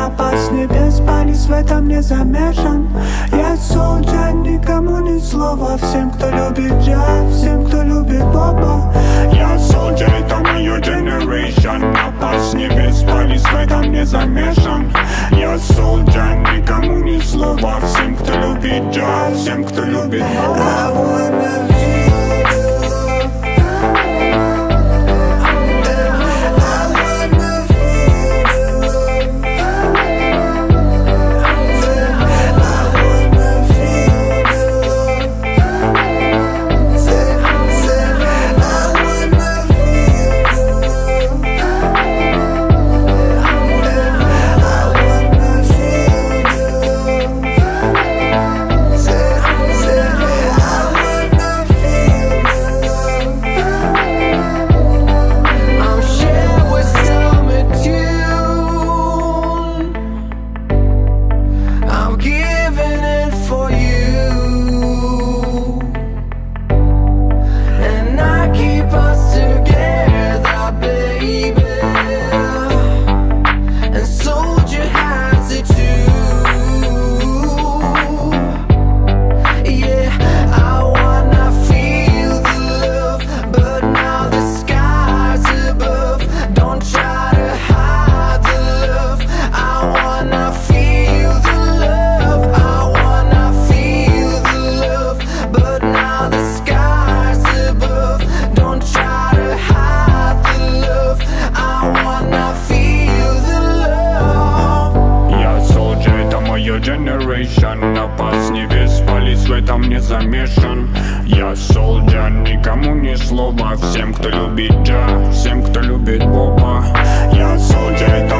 напасть с небес, палец в этом не замешан. Я солджа, никому ни слова. Всем, кто любит джаз, всем, кто любит поба. Я солджа, это мое generation. Напасть с небес, палец в этом не замешан. Я солджа, никому ни слова. Всем, кто любит джаз, всем, кто любит поба. Generation, напасть с небес, палец в этом не замешан. Я солджа, никому ни слова. Всем, кто любит джаз, всем, кто любит попа. Я солджа,